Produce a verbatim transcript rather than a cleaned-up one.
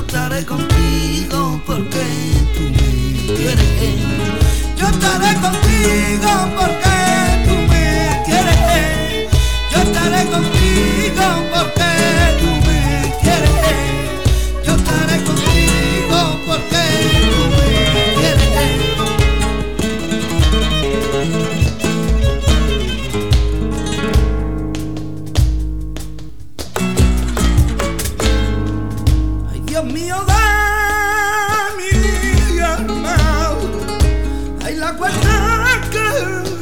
estaré contigo porque tú me quieres. Yo estaré contigo porque tú me quieres. Yo estaré contigo porque tú me quieres. Yo estaré contigo porque tú me quieres. Ay, Dios mío, de mi alma, ay, la cuenta que